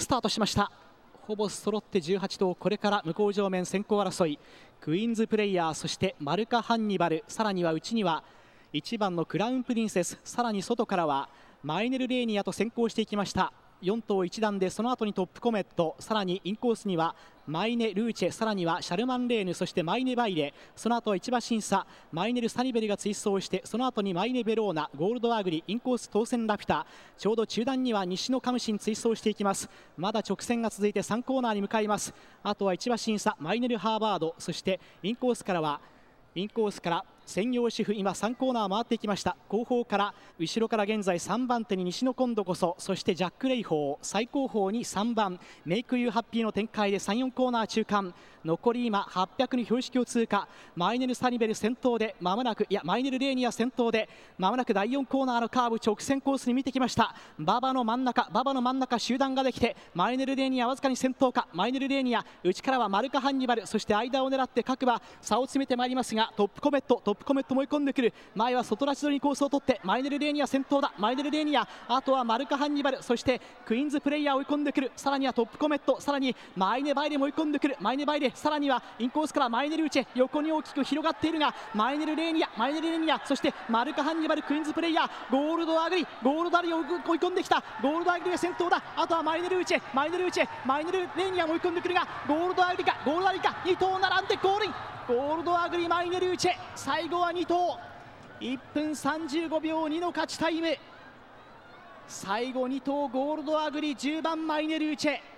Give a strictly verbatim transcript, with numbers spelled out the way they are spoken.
スタートしました。ほぼ揃ってじゅうはち頭、これから向こう上面先行争い、クイーンズプレイヤー、そしてマルカ・ハンニバル、さらには内にはいちばんのクラウンプリンセス、さらに外からはマイネル・レーニアと先行していきました。よん頭一段で、その後にトップコメット、さらにインコースにはマイネ・ルーチェ、さらにはシャルマン・レーヌ、そしてマイネ・バイレ、その後は市場審査マイネル・サニベルが追走して、その後にマイネ・ベローナ、ゴールドアグリ、インコース当選ラピュタ、ちょうど中段には西野カムシン追走していきます。まだ直線が続いてさんコーナーに向かいます。あとは市場審査マイネル・ハーバード、そしてインコースからはインコースから専業主婦、今さんコーナー回っていきました。後方から後ろから現在さんばん手に西野今度こそ、そしてジャック・レイホー、最後方にさんばんメイク・ユー・ハッピーの展開でさん、よんコーナー中間、残り今はっぴゃくの標識を通過。マイネル・サニベル先頭でまもなく、いやマイネル・レーニア先頭でまもなくだいよんコーナーのカーブ直線コースに見てきました。馬場の真ん中馬場の真ん中集団ができて、マイネル・レーニアわずかに先頭か。マイネル・レーニア内からはマルカ・ハンニバル、そして間を狙って各馬差を詰めてまいりますが、トップコメットトップコメットも追い込んでくる。前は外ラチ取りにコースを取ってマイネル・レーニア先頭だ。マイネル・レーニア、あとはマルカ・ハンニバル、そしてクイーンズプレイヤー追い込んでくる。さらにはトップコメット、さらにマイネ・バイレも追い込んでくる。マイネ・バイレ、さらにはインコースからマイネル・ウチェ、横に大きく広がっているがマイネル・レーニアマイネル・レーニア、そしてマルカ・ハンニバル、クイーンズプレイヤー、ゴールドアグリゴールドアグリを追い込んできた。ゴールドアグリが先頭だ。あとはマイネル・ウチェマイネル・ウチェマイネル・レーニアも追い込んでくるが、ゴールドアグリかゴールドアグリかに頭並んでゴールイン。ゴールドアグリマイネル・ウチェ、最後はに頭いっぷんさんじゅうごびょうにの勝ちタイム。最後に頭ゴールドアグリ、じゅうばんマイネル・ウチェ。